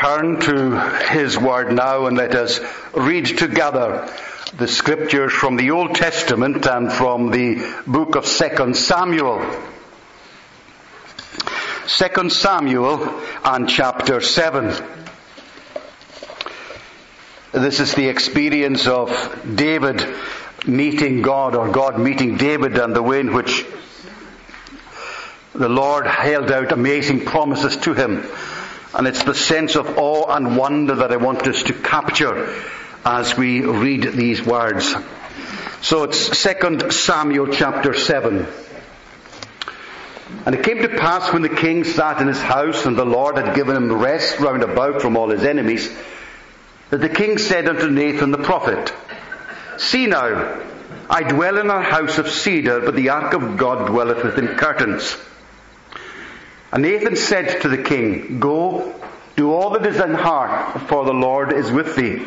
turn to His Word now and let us read together the Scriptures from the Old Testament and from the book of 2 Samuel. 2 Samuel and chapter 7. This is the experience of David meeting God, or God meeting David, and the way in which the Lord held out amazing promises to him. And it's the sense of awe and wonder that I want us to capture as we read these words. So it's 2 Samuel chapter 7. And it came to pass when the king sat in his house, and the Lord had given him rest round about from all his enemies, that the king said unto Nathan the prophet, See now, I dwell in a house of cedar, but the ark of God dwelleth within curtains. And Nathan said to the king, Go, do all that is in heart, for the Lord is with thee.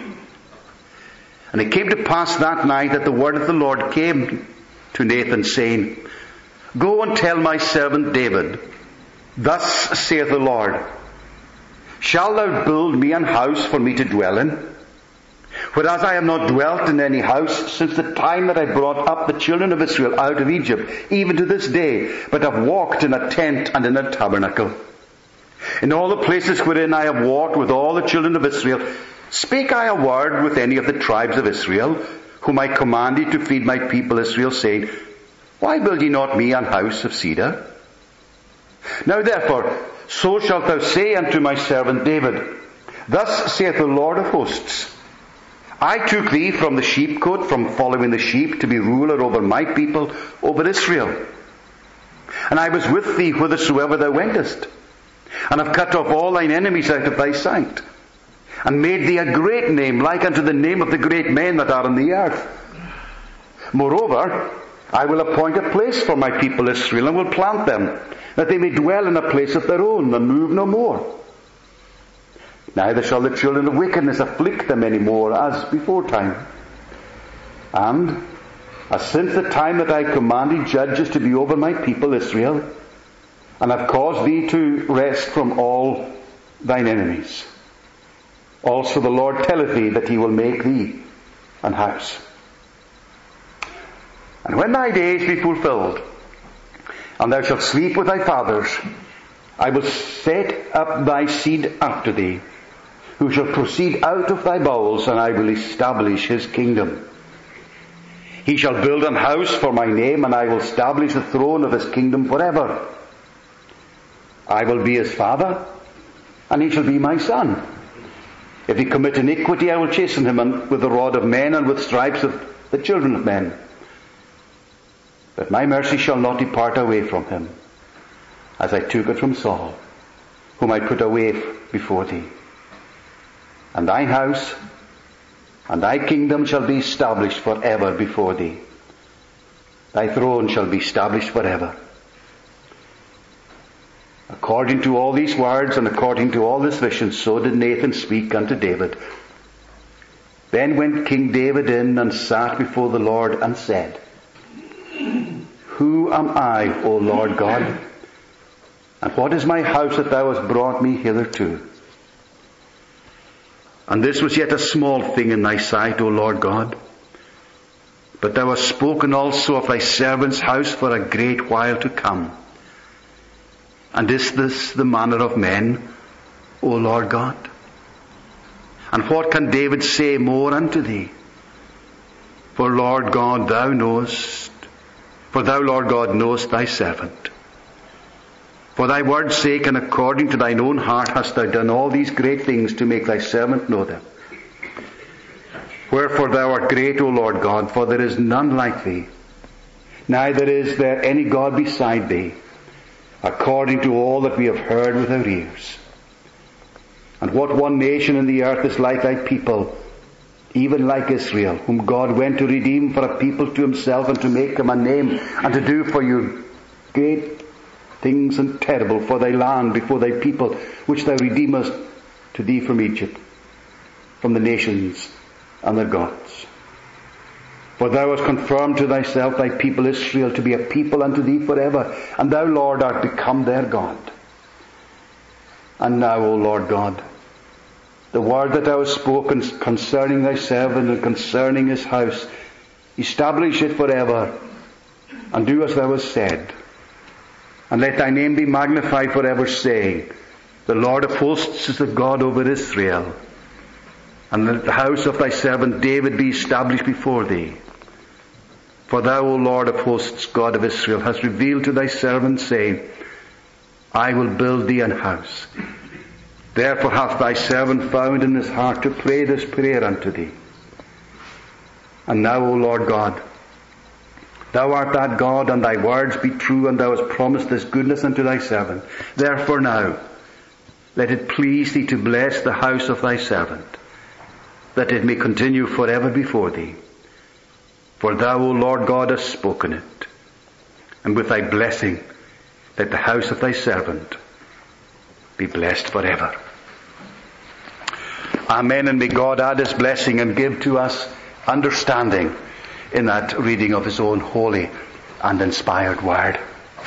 And it came to pass that night that the word of the Lord came to Nathan, saying, Go and tell my servant David, Thus saith the Lord, Shalt thou build me an house for me to dwell in? Whereas I have not dwelt in any house since the time that I brought up the children of Israel out of Egypt, even to this day, but have walked in a tent and in a tabernacle. In all the places wherein I have walked with all the children of Israel, spake I a word with any of the tribes of Israel, whom I commanded to feed my people Israel, saying, Why build ye not me an house of cedar? Now therefore, so shalt thou say unto my servant David, Thus saith the Lord of hosts, I took thee from the sheepcote, from following the sheep, to be ruler over my people, over Israel. And I was with thee whithersoever thou wentest, and have cut off all thine enemies out of thy sight, and made thee a great name, like unto the name of the great men that are on the earth. Moreover, I will appoint a place for my people Israel, and will plant them, that they may dwell in a place of their own, and move no more. Neither shall the children of wickedness afflict them any more, as before time. And, as since the time that I commanded judges to be over my people Israel, and have caused thee to rest from all thine enemies. Also the Lord telleth thee that he will make thee an house. And when thy days be fulfilled, and thou shalt sleep with thy fathers, I will set up thy seed after thee, who shall proceed out of thy bowels, and I will establish his kingdom. He shall build an house for my name, and I will establish the throne of his kingdom forever. I will be his father, and he shall be my son. If he commit iniquity, I will chasten him with the rod of men, and with stripes of the children of men. But my mercy shall not depart away from him, as I took it from Saul, whom I put away before thee. And thine house and thy kingdom shall be established forever before thee. Thy throne shall be established forever. According to all these words and according to all this vision, so did Nathan speak unto David. Then went King David in and sat before the Lord and said, Who am I, O Lord God? And what is my house that thou hast brought me hitherto? And this was yet a small thing in thy sight, O Lord God. But thou hast spoken also of thy servant's house for a great while to come. And is this the manner of men, O Lord God? And what can David say more unto thee? For Lord God, thou knowest, for thou, Lord God, knowest thy servant. For thy word's sake and according to thine own heart hast thou done all these great things to make thy servant know them. Wherefore thou art great, O Lord God, for there is none like thee, neither is there any God beside thee, according to all that we have heard with our ears. And what one nation in the earth is like thy people, even like Israel, whom God went to redeem for a people to himself, and to make them a name, and to do for you great things and terrible for thy land before thy people, which thou redeemest to thee from Egypt, from the nations and their gods. For thou hast confirmed to thyself thy people Israel to be a people unto thee forever, and thou, Lord, art become their God. And now, O Lord God, the word that thou hast spoken concerning thy servant and concerning his house, establish it forever, and do as thou hast said. And let thy name be magnified forever, saying, the Lord of hosts is the God over Israel. And let the house of thy servant David be established before thee. For thou, O Lord of hosts, God of Israel, hast revealed to thy servant, saying, I will build thee an house. Therefore hath thy servant found in his heart to pray this prayer unto thee. And now, O Lord God, thou art that God, and thy words be true, and thou hast promised this goodness unto thy servant. Therefore now, let it please thee to bless the house of thy servant, that it may continue forever before thee. For thou, O Lord God, hast spoken it. And with thy blessing, let the house of thy servant be blessed forever. Amen. And may God add his blessing and give to us understanding in that reading of his own holy and inspired word.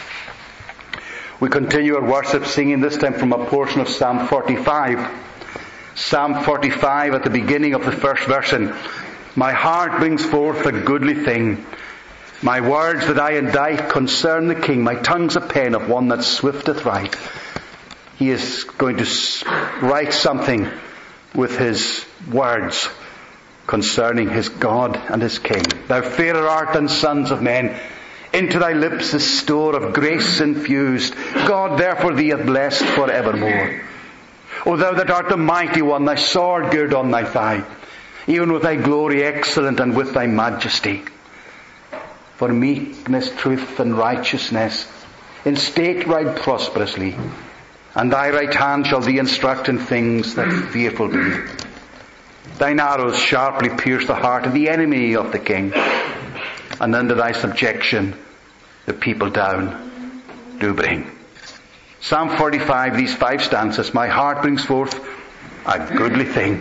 We continue our worship singing this time from a portion of Psalm 45. Psalm 45 at the beginning of the first verse. My heart brings forth a goodly thing. My words that I indite concern the King. My tongue's a pen of one that swifteth right. He is going to write something with his words concerning his God and his King. Thou fairer art than sons of men. Into thy lips is store of grace infused. God therefore thee hath blessed for evermore. O thou that art the mighty one, thy sword gird on thy thigh, even with thy glory excellent and with thy majesty. For meekness, truth, and righteousness in state ride prosperously, and thy right hand shall thee instruct in things that fearful be. Thine arrows sharply pierce the heart of the enemy of the King, and under thy subjection the people down do bring. Psalm 45, these 5 stanzas. My heart brings forth a goodly thing.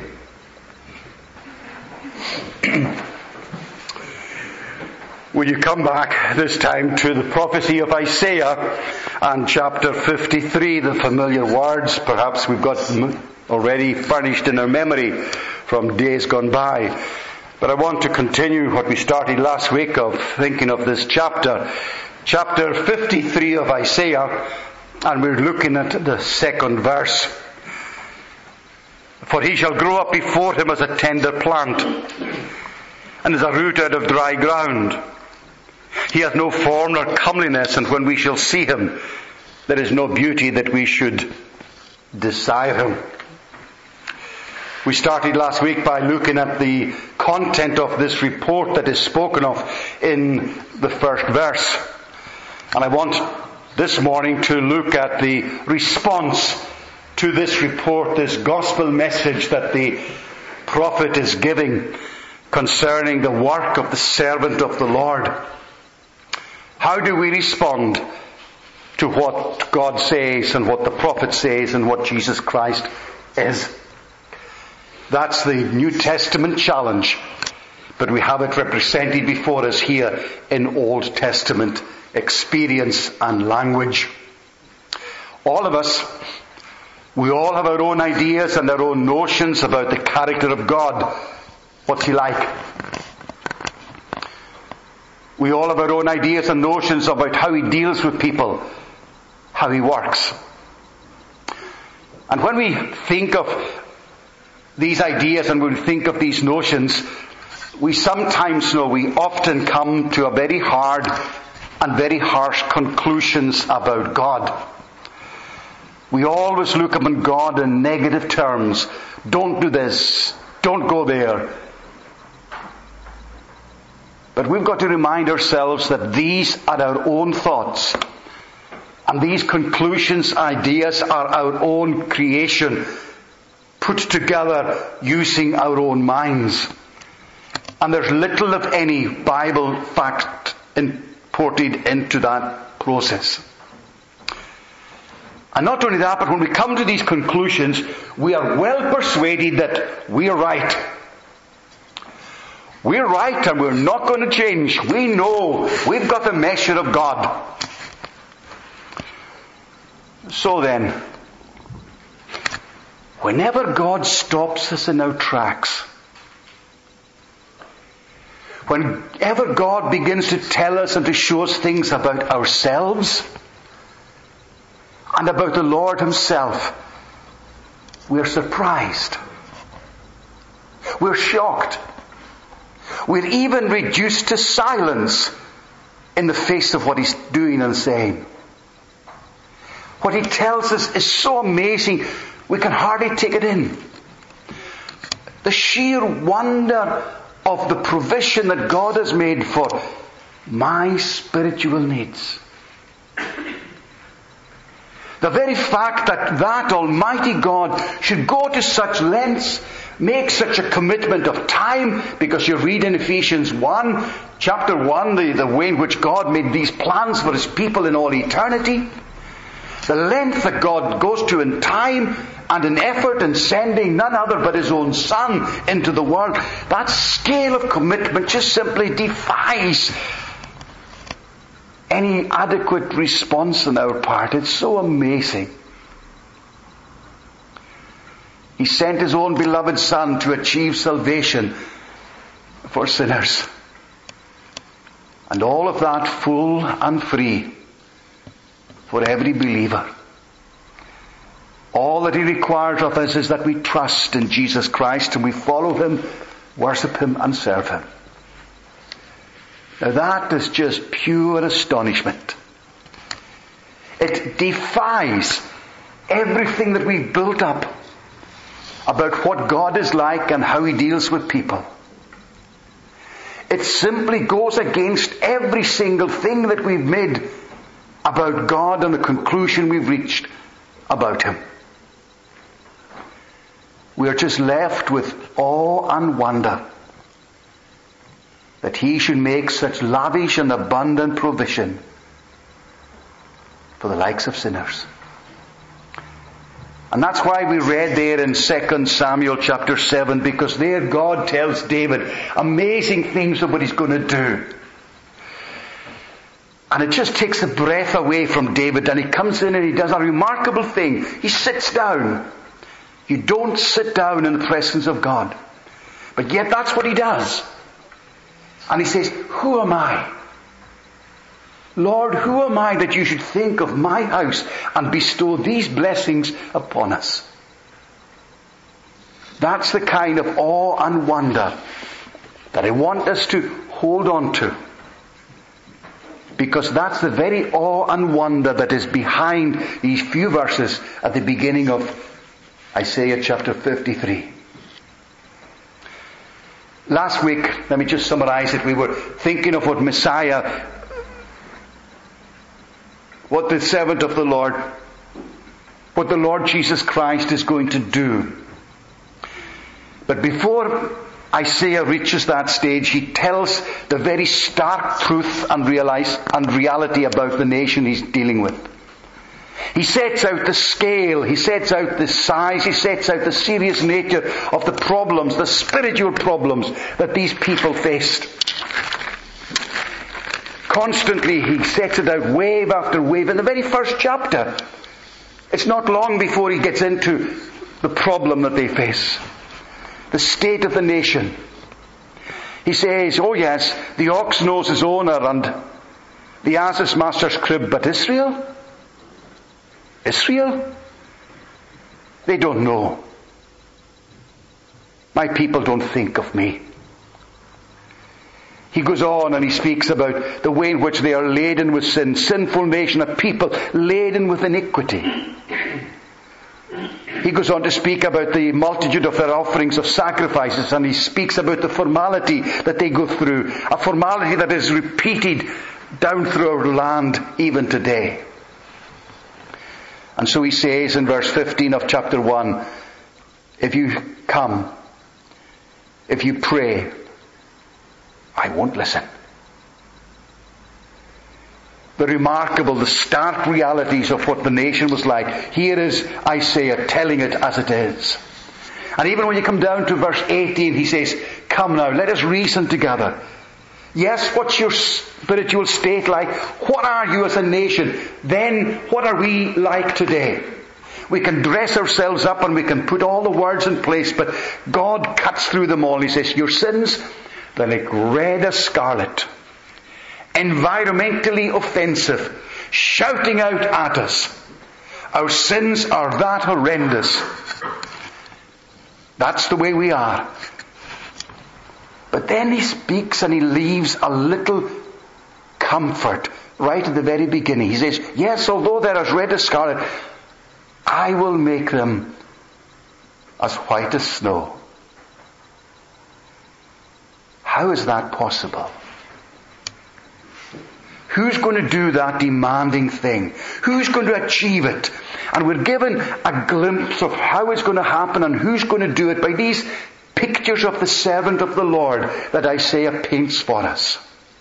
Will you come back this time to the prophecy of Isaiah and chapter 53, the familiar words perhaps we've got already furnished in our memory from days gone by. But I want to continue what we started last week of thinking of this chapter. Chapter 53 of Isaiah, and we're looking at the 2nd verse. For he shall grow up before him as a tender plant, and as a root out of dry ground. He hath no form nor comeliness, and when we shall see him, there is no beauty that we should desire him. We started last week by looking at the content of this report that is spoken of in the first verse. And I want this morning to look at the response to this report, this gospel message that the prophet is giving concerning the work of the servant of the Lord. How do we respond to what God says and what the prophet says and what Jesus Christ is? That's the New Testament challenge, but we have it represented before us here in Old Testament experience and language. All of us, we all have our own ideas and our own notions about the character of God. What's he like? We all have our own ideas and notions about how he deals with people, how he works. And when we think of these ideas and we think of these notions, we often come to a very hard and very harsh conclusions about God. We always look upon God in negative terms. Don't do this. Don't go there. But we've got to remind ourselves that these are our own thoughts. And these conclusions, ideas are our own creation, put together using our own minds. And there's little of any Bible fact imported into that process. And not only that, but when we come to these conclusions, we are well persuaded that we are right. We're right and we're not going to change. We know we've got the measure of God. So then, whenever God stops us in our tracks, whenever God begins to tell us and to show us things about ourselves and about the Lord Himself, we're surprised. We're shocked. We're even reduced to silence in the face of what He's doing and saying. What He tells us is so amazing, we can hardly take it in. The sheer wonder of the provision that God has made for my spiritual needs. The very fact that Almighty God should go to such lengths, make such a commitment of time, because you read in Ephesians 1, chapter 1, the way in which God made these plans for His people in all eternity. The length that God goes to in time and in effort in sending none other but His own Son into the world. That scale of commitment just simply defies any adequate response on our part. It's so amazing. He sent His own beloved Son to achieve salvation for sinners. And all of that full and free for every believer. All that He requires of us is that we trust in Jesus Christ and we follow Him, worship Him and serve Him. Now that is just pure astonishment. It defies everything that we've built up about what God is like and how He deals with people. It simply goes against every single thing that we've made about God and the conclusion we've reached about Him. We are just left with awe and wonder that He should make such lavish and abundant provision for the likes of sinners. And that's why we read there in 2 Samuel chapter 7, because there God tells David amazing things of what He's going to do. And it just takes the breath away from David, and he comes in and he does a remarkable thing. He sits down. You don't sit down in the presence of God. But yet that's what he does. And he says, "Who am I? Lord, who am I that you should think of my house and bestow these blessings upon us?" That's the kind of awe and wonder that I want us to hold on to. Because that's the very awe and wonder that is behind these few verses at the beginning of Isaiah chapter 53. Last week, let me just summarize it, we were thinking of what Messiah, what the servant of the Lord, what the Lord Jesus Christ is going to do. But before Isaiah reaches that stage, he tells the very stark truth and reality about the nation he's dealing with. He sets out the scale, he sets out the size, he sets out the serious nature of the problems, the spiritual problems that these people faced. Constantly he sets it out wave after wave. In the very first chapter, it's not long before he gets into the problem that they face. The state of the nation. He says, oh yes, the ox knows his owner and the ass his master's crib, but Israel? Israel? They don't know. My people don't think of me. He goes on and he speaks about the way in which they are laden with sin, sinful nation, a people laden with iniquity. He goes on to speak about the multitude of their offerings of sacrifices, and he speaks about the formality that they go through, a formality that is repeated down through our land even today. And so he says in verse 15 of chapter 1, if you come, if you pray, I won't listen. The remarkable, the stark realities of what the nation was like. Here is Isaiah telling it as it is. And even when you come down to verse 18, he says, come now, let us reason together. Yes, what's your spiritual state like? What are you as a nation? Then, what are we like today? We can dress ourselves up and we can put all the words in place, but God cuts through them all. He says, your sins, they're like red as scarlet. Environmentally offensive. Shouting out at us. Our sins are that horrendous. That's the way we are. But then he speaks and he leaves a little comfort right at the very beginning. He says, yes, although they're as red as scarlet, I will make them as white as snow. How is that possible? Who's going to do that demanding thing? Who's going to achieve it? And we're given a glimpse of how it's going to happen and who's going to do it by these pictures of the servant of the Lord that Isaiah paints for us.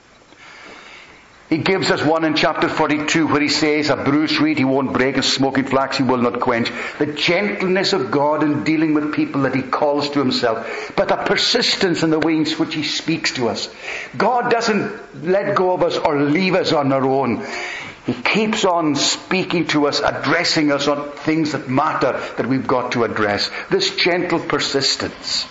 He gives us one in chapter 42 where he says, a bruised reed he won't break, a smoking flax he will not quench. The gentleness of God in dealing with people that he calls to himself, but a persistence in the ways which he speaks to us. God doesn't let go of us or leave us on our own. He keeps on speaking to us, addressing us on things that matter that we've got to address. This gentle persistence.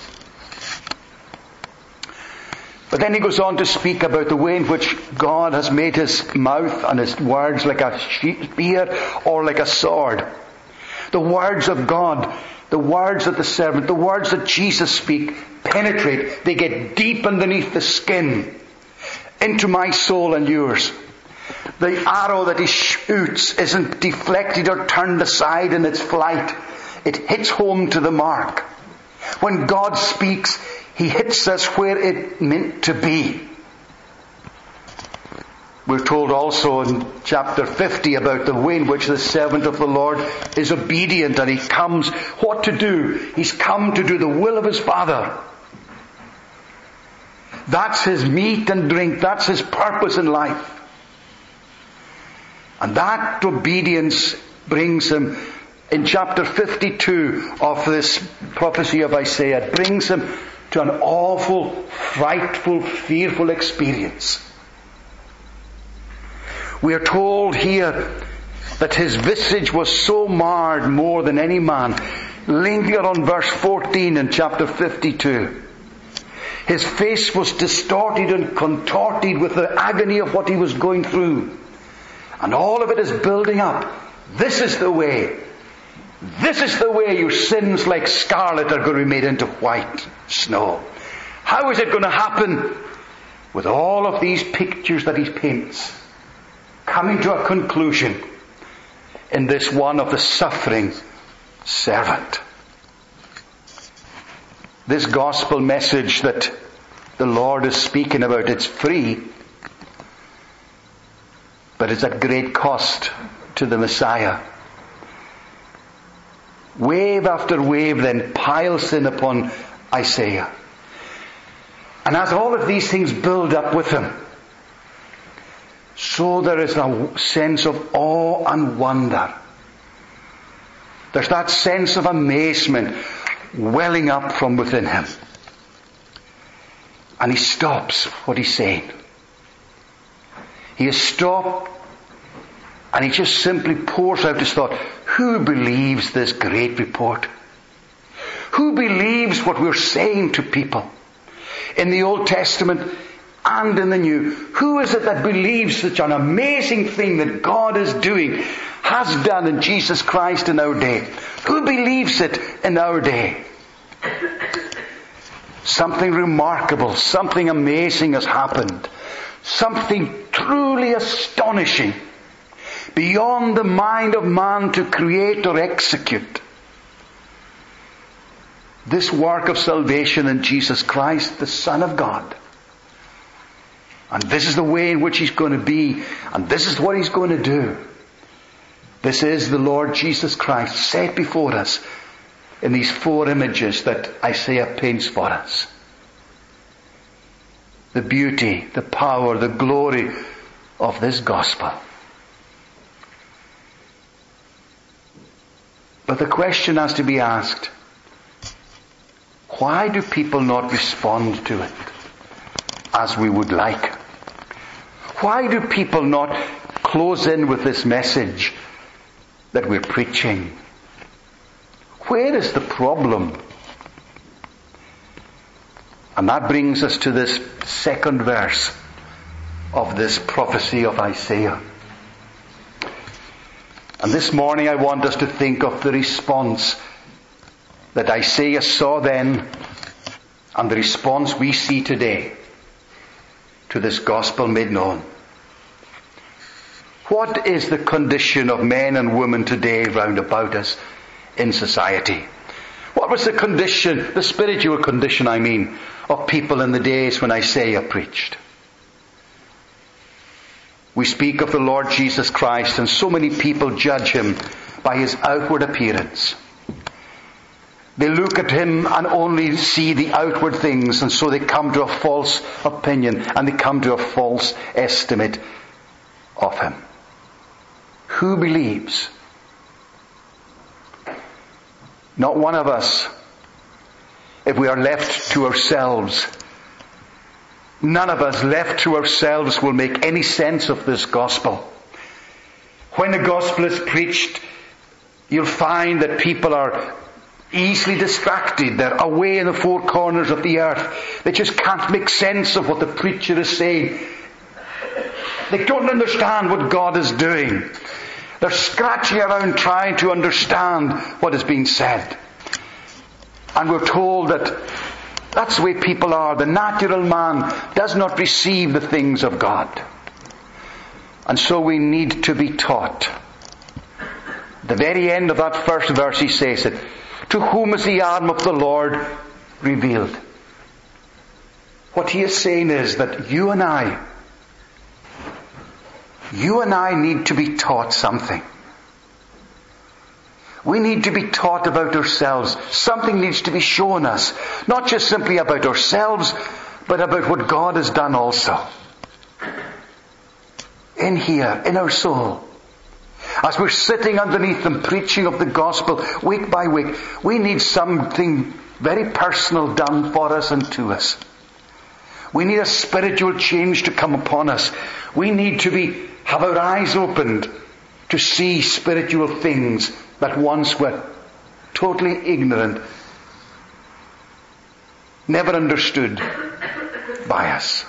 But then he goes on to speak about the way in which God has made his mouth and his words like a spear or like a sword. The words of God, the words of the servant, the words that Jesus speaks penetrate. They get deep underneath the skin, into my soul and yours. The arrow that he shoots isn't deflected or turned aside in its flight. It hits home to the mark. When God speaks, he hits us where it meant to be. We're told also in chapter 50 about the way in which the servant of the Lord is obedient and he comes what to do. He's come to do the will of his Father. That's his meat and drink. That's his purpose in life. And that obedience brings him, in chapter 52 of this prophecy of Isaiah, brings him to an awful, frightful, fearful experience. We are told here that his visage was so marred more than any man. Linger on verse 14 in chapter 52. His face was distorted and contorted with the agony of what he was going through. And all of it is building up. This is the way. This is the way your sins like scarlet are going to be made into white snow. How is it going to happen? With all of these pictures that he paints, coming to a conclusion in this one of the suffering servant. This gospel message that the Lord is speaking about, it's free, but it's at great cost to the Messiah. Wave after wave then piles in upon Isaiah. And as all of these things build up with him, so there is a sense of awe and wonder. There's that sense of amazement welling up from within him. And he stops what he's saying. He has stopped and he just simply pours out his thought. Who believes this great report? Who believes what we're saying to people? In the Old Testament and in the New. Who is it that believes such an amazing thing that God is doing, has done in Jesus Christ in our day? Who believes it in our day? Something remarkable, something amazing has happened. Something truly astonishing, beyond the mind of man to create or execute. This work of salvation in Jesus Christ, the Son of God. And this is the way in which he's going to be, and this is what he's going to do. This is the Lord Jesus Christ set before us in these four images that Isaiah paints for us. The beauty, the power, the glory of this gospel. But the question has to be asked, why do people not respond to it as we would like? Why do people not close in with this message that we're preaching? Where is the problem? And that brings us to this second verse of this prophecy of Isaiah. And this morning I want us to think of the response that Isaiah saw then and the response we see today to this gospel made known. What is the condition of men and women today round about us in society? What was the condition, the spiritual condition I mean, of people in the days when Isaiah preached? We speak of the Lord Jesus Christ, and so many people judge him by his outward appearance. They look at him and only see the outward things, and so they come to a false opinion and they come to a false estimate of him. Who believes? Not one of us. If we are left to ourselves, none of us left to ourselves will make any sense of this gospel. When the gospel is preached, you'll find that people are easily distracted. They're away in the four corners of the earth. They just can't make sense of what the preacher is saying. They don't understand what God is doing. They're scratching around trying to understand what is being said. And we're told that that's the way people are. The natural man does not receive the things of God. And so we need to be taught. At the very end of that first verse he says it, to whom is the arm of the Lord revealed? What he is saying is that you and I need to be taught something. We need to be taught about ourselves. Something needs to be shown us. Not just simply about ourselves, but about what God has done also. In here, in our soul. As we're sitting underneath and preaching of the gospel week by week, we need something very personal done for us and to us. We need a spiritual change to come upon us. We need to have our eyes opened to see spiritual things that once were totally ignorant, never understood by us.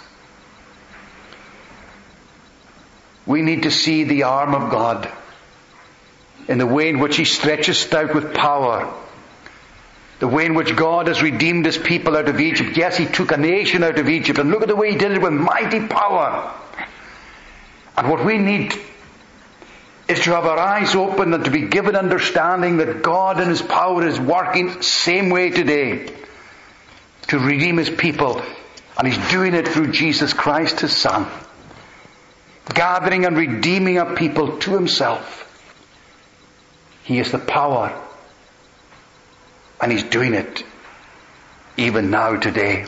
We need to see the arm of God in the way in which he stretches out with power. The way in which God has redeemed his people out of Egypt. Yes, he took a nation out of Egypt, and look at the way he did it with mighty power. And what we need is to have our eyes open and to be given understanding that God in his power is working same way today to redeem his people. And he's doing it through Jesus Christ, his Son. Gathering and redeeming a people to himself. He is the power. And he's doing it even now today.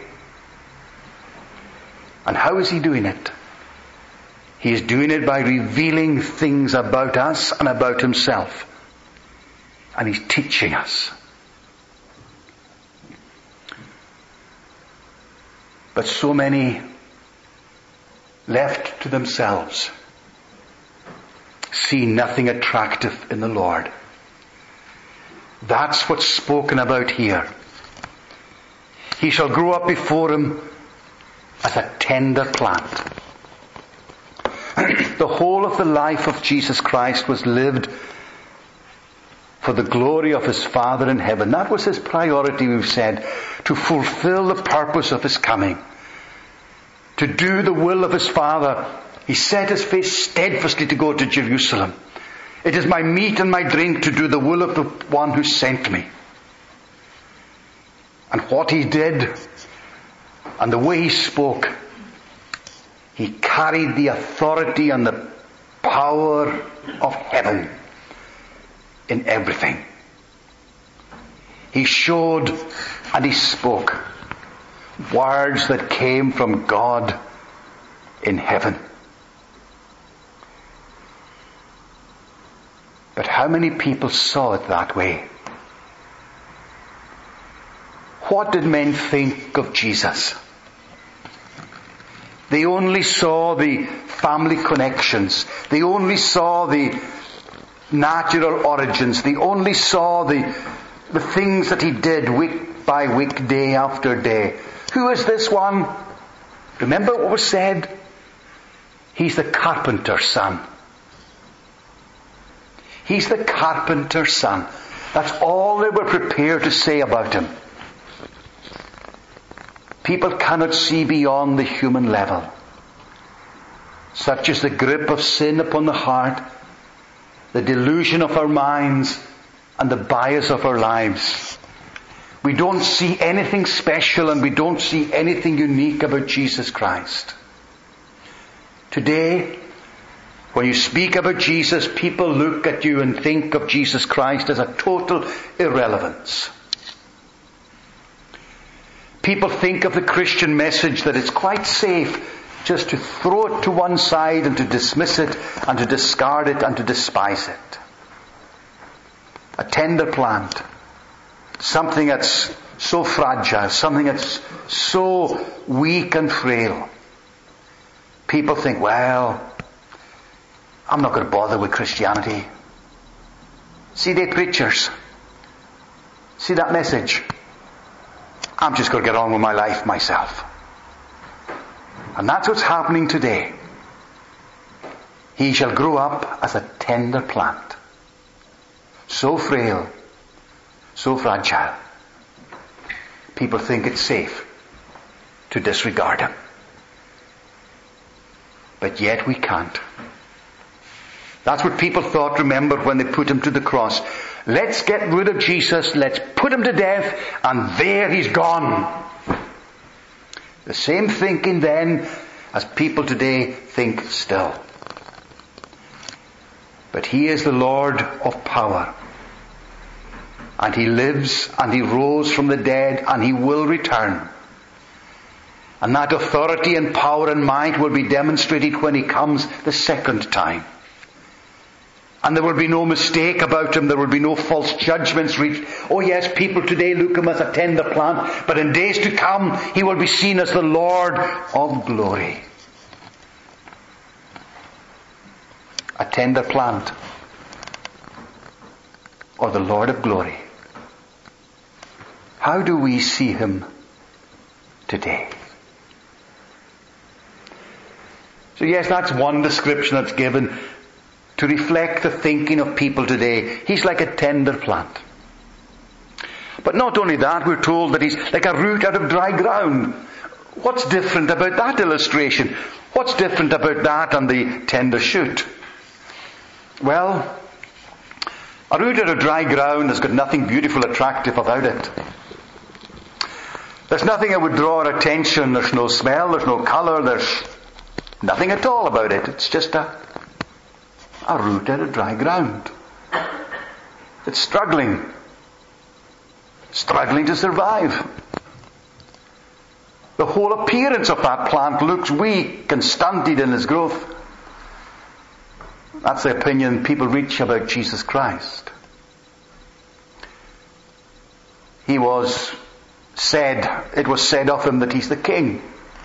And how is he doing it? He is doing it by revealing things about us and about himself. And he's teaching us. But so many left to themselves see nothing attractive in the Lord. That's what's spoken about here. He shall grow up before him as a tender plant. The whole of the life of Jesus Christ was lived for the glory of his Father in heaven. That was his priority, we've said, to fulfill the purpose of his coming. To do the will of his Father. He set his face steadfastly to go to Jerusalem. It is my meat and my drink to do the will of the one who sent me. And what he did, and the way he spoke, he carried the authority and the power of heaven in everything. He showed and he spoke words that came from God in heaven. But how many people saw it that way? What did men think of Jesus? They only saw the family connections. They only saw the natural origins. They only saw the things that he did week by week, day after day. Who is this one? Remember what was said? He's the carpenter's son. He's the carpenter's son. That's all they were prepared to say about him. People cannot see beyond the human level. Such is the grip of sin upon the heart, the delusion of our minds, and the bias of our lives. We don't see anything special and we don't see anything unique about Jesus Christ. Today, when you speak about Jesus, people look at you and think of Jesus Christ as a total irrelevance. People think of the Christian message that it's quite safe just to throw it to one side and to dismiss it and to discard it and to despise it. A tender plant. Something that's so fragile. Something that's so weak and frail. People think, well, I'm not going to bother with Christianity. See they preachers. See that message. I'm just going to get on with my life myself. And that's what's happening today. He shall grow up as a tender plant. So frail, so fragile. People think it's safe to disregard him. But yet we can't. That's what people thought, remember, when they put him to the cross. Let's get rid of Jesus, let's put him to death, and there he's gone. The same thinking then as people today think still. But he is the Lord of power. And he lives and he rose from the dead and he will return. And that authority and power and might will be demonstrated when he comes the second time. And there will be no mistake about him. There will be no false judgments reached. Oh yes, people today look at him as a tender plant. But in days to come, he will be seen as the Lord of glory. A tender plant. Or the Lord of glory. How do we see him today? So yes, that's one description that's given to reflect the thinking of people today. He's like a tender plant. But not only that, we're told that he's like a root out of dry ground. What's different about that illustration? What's different about that and the tender shoot? Well, a root out of dry ground has got nothing beautiful, attractive about it. There's nothing that would draw our attention. There's no smell, there's no colour, there's nothing at all about it. It's just a root out of dry ground. It's struggling to survive. The whole appearance of that plant looks weak and stunted in its growth. That's the opinion people reach about Jesus Christ. It was said of him that he's the King.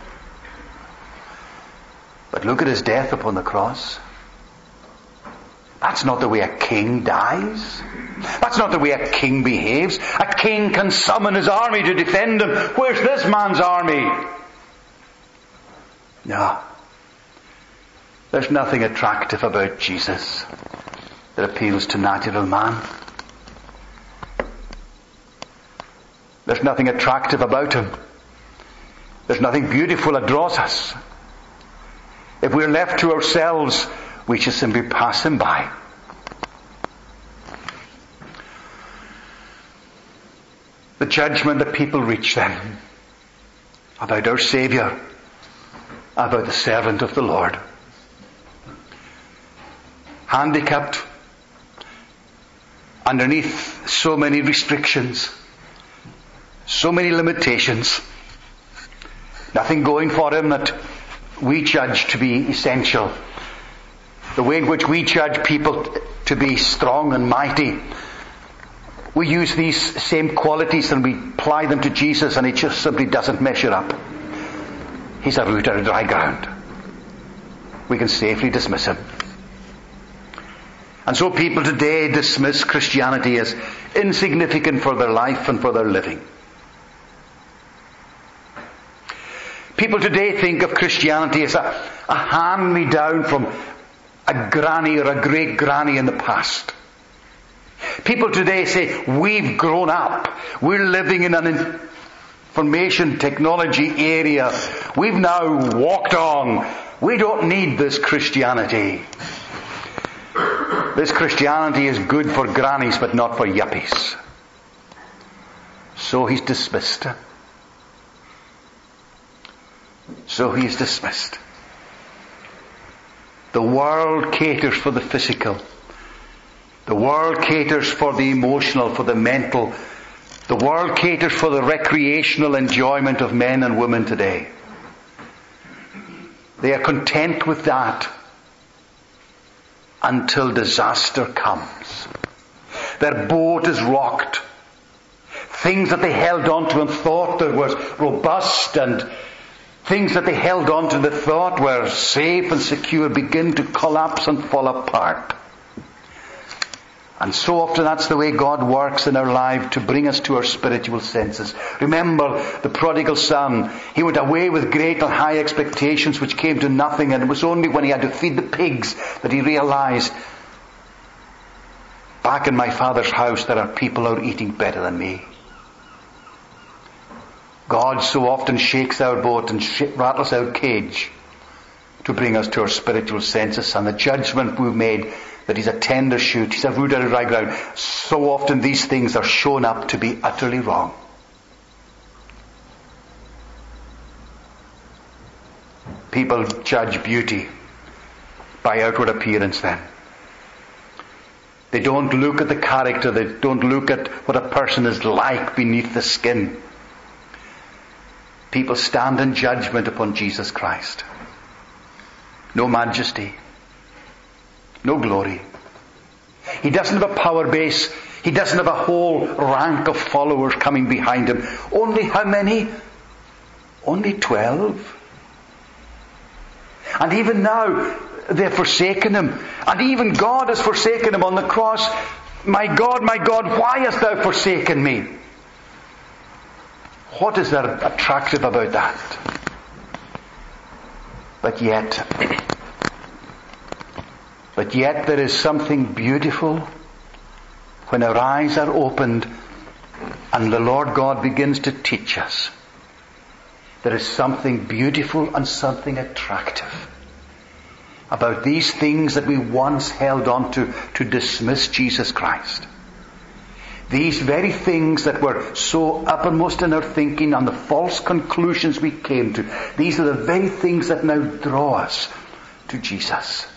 But look at his death upon the cross. That's not the way a king dies. That's not the way a king behaves. A king can summon his army to defend him. Where's this man's army? No. There's nothing attractive about Jesus that appeals to natural man. There's nothing attractive about him. There's nothing beautiful that draws us. If we're left to ourselves, we should simply pass him by. The judgment that people reach then about our Saviour, about the servant of the Lord. Handicapped underneath so many restrictions, so many limitations, nothing going for him that we judge to be essential. The way in which we judge people to be strong and mighty, we use these same qualities and we apply them to Jesus, and he just simply doesn't measure up. He's a root out of dry ground. We can safely dismiss him. And so people today dismiss Christianity as insignificant for their life and for their living. People today think of Christianity as a hand-me-down from a granny or a great granny in the past. People today say, we've grown up. We're living in an information technology area. We've now walked on. We don't need this Christianity. This Christianity is good for grannies but not for yuppies. So he's dismissed. So he is dismissed. The world caters for the physical. The world caters for the emotional, for the mental. The world caters for the recreational enjoyment of men and women today. They are content with that until disaster comes. Their boat is rocked. Things that they held on to and thought that was robust, and things that they held on to that thought were safe and secure begin to collapse and fall apart. And so often that's the way God works in our life, to bring us to our spiritual senses. Remember the prodigal son. He went away with great and high expectations which came to nothing, and it was only when he had to feed the pigs that he realized, back in my Father's house there are people who are eating better than me. God so often shakes our boat and rattles our cage to bring us to our spiritual senses, and the judgment we've made that he's a tender shoot, he's a root out of dry ground. So often these things are shown up to be utterly wrong. People judge beauty by outward appearance then. They don't look at the character, they don't look at what a person is like beneath the skin. People stand in judgment upon Jesus Christ. No majesty. No glory. He doesn't have a power base. He doesn't have a whole rank of followers coming behind him. Only how many? Only 12. And even now, they've forsaken him. And even God has forsaken him on the cross. My God, why hast thou forsaken me? What is there attractive about that? But yet there is something beautiful when our eyes are opened and the Lord God begins to teach us. There is something beautiful and something attractive about these things that we once held on to dismiss Jesus Christ. These very things that were so uppermost in our thinking and the false conclusions we came to, these are the very things that now draw us to Jesus.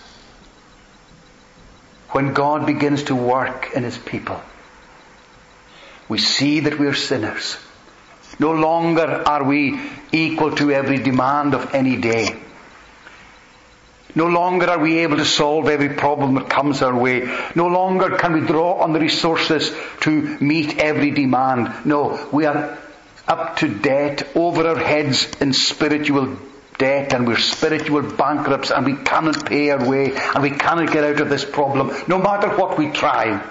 When God begins to work in his people, we see that we are sinners. No longer are we equal to every demand of any day. No longer are we able to solve every problem that comes our way. No longer can we draw on the resources to meet every demand. No, we are up to debt, over our heads in spiritual debt, and we're spiritual bankrupts, and we cannot pay our way, and we cannot get out of this problem, no matter what we try.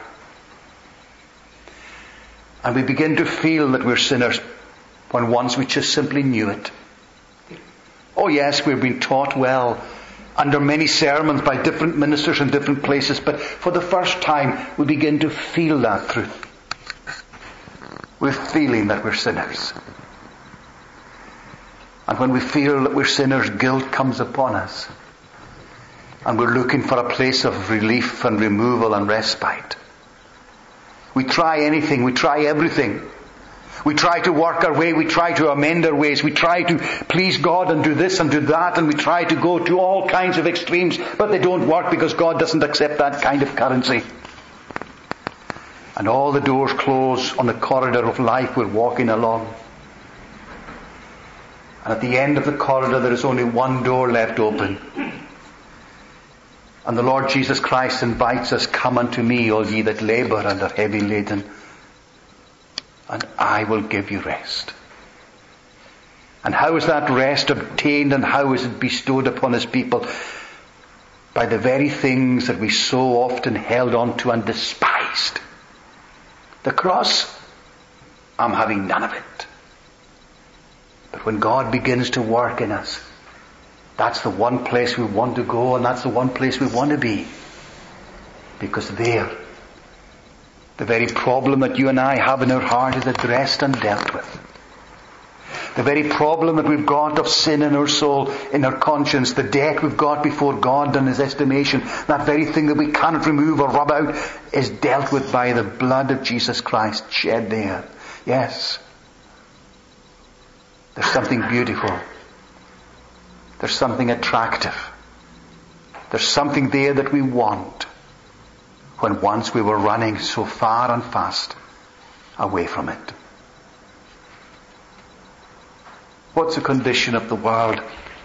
And we begin to feel that we're sinners when once we just simply knew it. Oh yes, we've been taught well under many sermons by different ministers in different places, but for the first time we begin to feel that truth. We're feeling that we're sinners. And when we feel that we're sinners, guilt comes upon us. And we're looking for a place of relief and removal and respite. We try anything, we try everything. We try to work our way, we try to amend our ways, we try to please God and do this and do that, and we try to go to all kinds of extremes, but they don't work because God doesn't accept that kind of currency. And all the doors close on the corridor of life we're walking along. And at the end of the corridor there is only one door left open. And the Lord Jesus Christ invites us, "Come unto me, all ye that labour and are heavy laden, and I will give you rest." And how is that rest obtained, and how is it bestowed upon his people? by the very things that we so often held on to and despised. The cross, I'm having none of it. But when God begins to work in us, that's the one place we want to go, and that's the one place we want to be. Because there, the very problem that you and I have in our heart is addressed and dealt with. The very problem that we've got of sin in our soul, in our conscience, the debt we've got before God and His estimation, that very thing that we cannot remove or rub out, is dealt with by the blood of Jesus Christ shed there. Yes. There's something beautiful. There's something attractive. There's something there that we want, when once we were running so far and fast away from it. What's the condition of the world?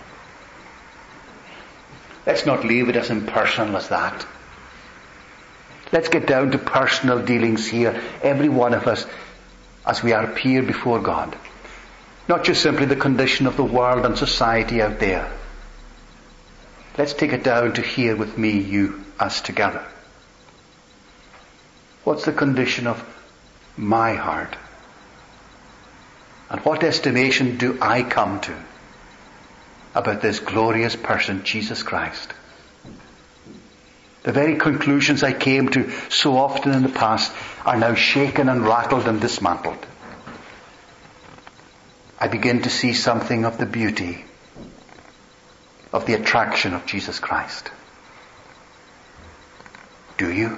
Let's not leave it as impersonal as that. Let's get down to personal dealings here, every one of us, as we appear before God. Not just simply the condition of the world and society out there. Let's take it down to here with me, you, us together. What's the condition of my heart? And what estimation do I come to about this glorious person, Jesus Christ? The very conclusions I came to so often in the past are now shaken and rattled and dismantled. I begin to see something of the beauty, of the attraction of Jesus Christ. Do you?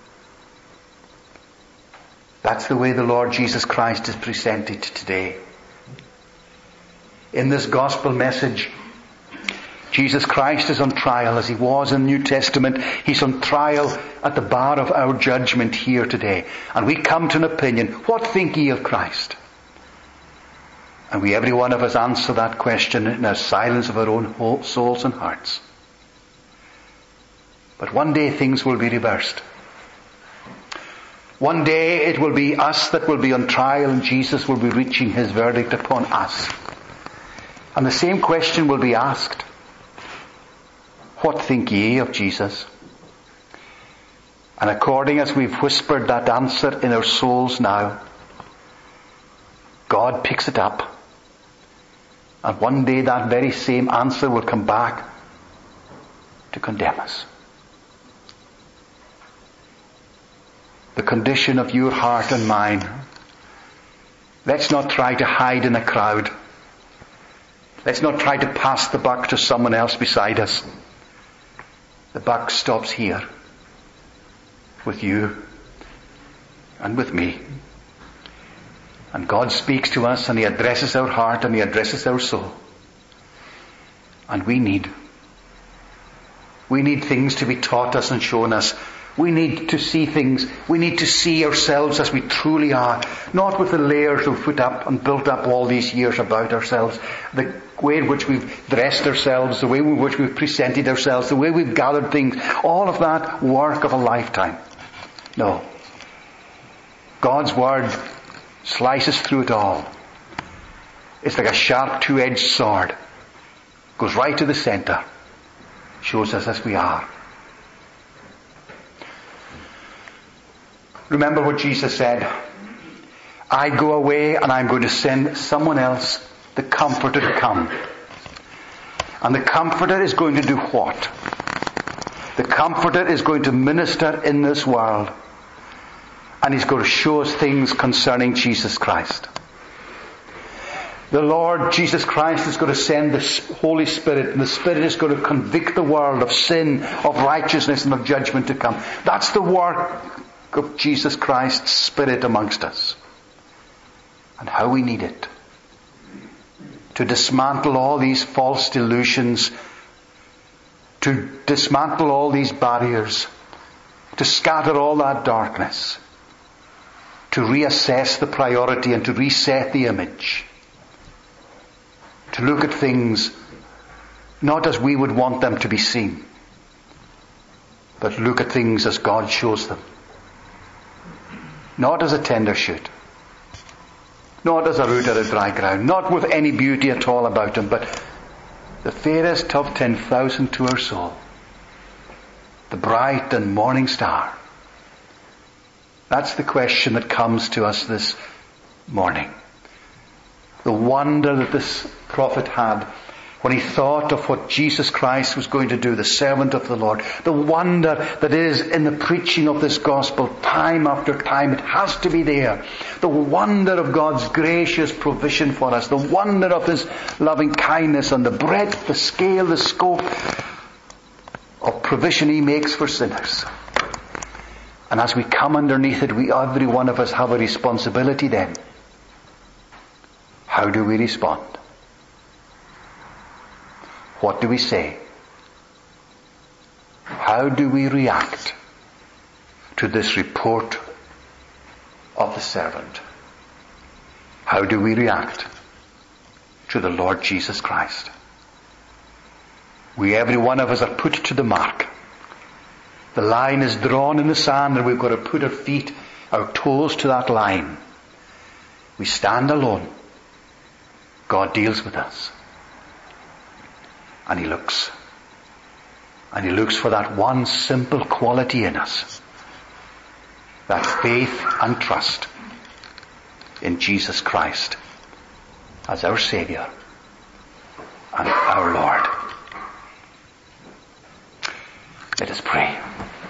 That's the way the Lord Jesus Christ is presented today. In this gospel message, Jesus Christ is on trial as He was in the New Testament. He's on trial at the bar of our judgment here today. And we come to an opinion. What think ye of Christ? And we, every one of us, answer that question in the silence of our own souls and hearts. But one day things will be reversed. One day it will be us that will be on trial, and Jesus will be reaching His verdict upon us. And the same question will be asked. What think ye of Jesus? And according as we've whispered that answer in our souls now, God picks it up. And one day that very same answer will come back to condemn us. The condition of your heart and mine. Let's not try to hide in a crowd. Let's not try to pass the buck to someone else beside us. The buck stops here. With you. And with me. And God speaks to us, and He addresses our heart, and He addresses our soul. And we need things to be taught us and shown us. We need to see things. We need to see ourselves as we truly are. Not with the layers we've put up and built up all these years about ourselves. The way in which we've dressed ourselves, the way in which we've presented ourselves, the way we've gathered things. All of that work of a lifetime. No. God's Word slices through it all. It's like a sharp two-edged sword. Goes right to the center. Shows us as we are. Remember what Jesus said. I go away and I'm going to send someone else, the Comforter, to come. And the Comforter is going to do what? The Comforter is going to minister in this world. And He's going to show us things concerning Jesus Christ. The Lord Jesus Christ is going to send the Holy Spirit, and the Spirit is going to convict the world of sin, of righteousness, and of judgment to come. That's the work of Jesus Christ's Spirit amongst us. And how we need it. To dismantle all these false delusions, to dismantle all these barriers, to scatter all that darkness, to reassess the priority and to reset the image. To look at things not as we would want them to be seen, but look at things as God shows them. Not as a tender shoot, not as a root out of dry ground, not with any beauty at all about them, but the fairest of 10,000 to our soul. the bright and morning star? That's the question that comes to us this morning. The wonder that this prophet had when he thought of what Jesus Christ was going to do, the servant of the Lord. The wonder that is in the preaching of this gospel time after time. It has to be there. The wonder of God's gracious provision for us. The wonder of His loving kindness and the breadth, the scale, the scope of provision He makes for sinners. And as we come underneath it, every one of us have a responsibility then. How do we respond? What do we say? How do we react to this report of the servant? How do we react to the Lord Jesus Christ? Every one of us are put to the mark. The line is drawn in the sand and we've got to put our feet, our toes to that line. We stand alone. God deals with us. And He looks. And He looks for that one simple quality in us. That faith and trust in Jesus Christ as our Saviour and our Lord. Let us pray.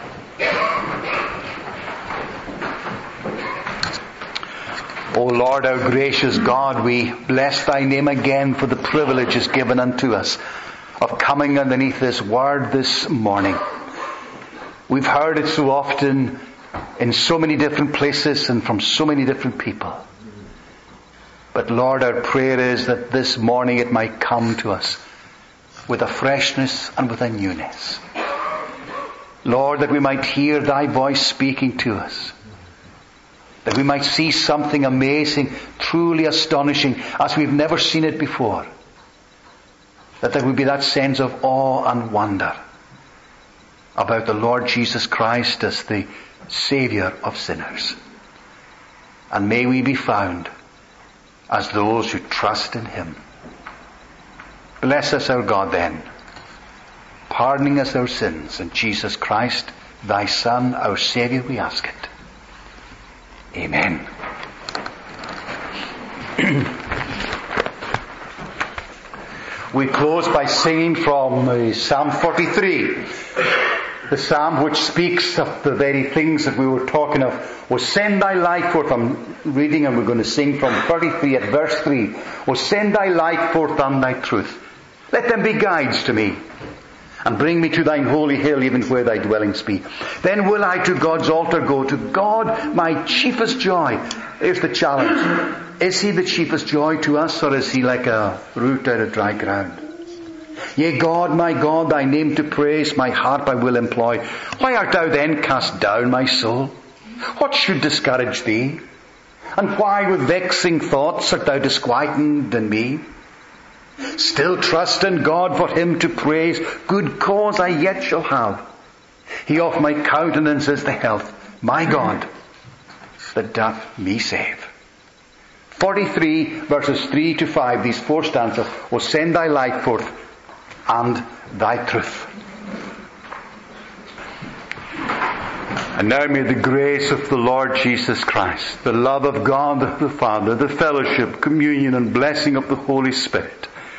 O Lord, our gracious God, we bless Thy name again for the privileges given unto us of coming underneath this word this morning. We've heard it so often in so many different places and from so many different people. But Lord, our prayer is that this morning it might come to us with a freshness and with a newness. Lord, that we might hear Thy voice speaking to us. That we might see something amazing, truly astonishing, as we've never seen it before. That there would be that sense of awe and wonder about the Lord Jesus Christ as the Saviour of sinners. And may we be found as those who trust in Him. Bless us, our God, then, pardoning us our sins. In Jesus Christ, Thy Son, our Saviour, we ask it. Amen. We close by singing from Psalm 43. The psalm which speaks of the very things that we were talking of. "O send Thy light forth." I'm reading and we're going to sing from 33 at verse 3. "O send Thy light forth and Thy truth. Let them be guides to me. And bring me to Thine holy hill, even where Thy dwellings be. Then will I to God's altar go, to God my chiefest joy." Here's the challenge. Is He the chiefest joy to us, or is He like a root out of dry ground? "Yea, God, my God, Thy name to praise, my harp I will employ. Why art Thou then cast down, my soul? What should discourage Thee? And why with vexing thoughts art Thou disquieted in me? Still trust in God for Him to praise. Good cause I yet shall have. He of my countenance is the health. My God, that doth me save." 43 verses 3 to 5, these four stanzas. "O send Thy light forth and Thy truth." And now may the grace of the Lord Jesus Christ, the love of God the Father, the fellowship, communion and blessing of the Holy Spirit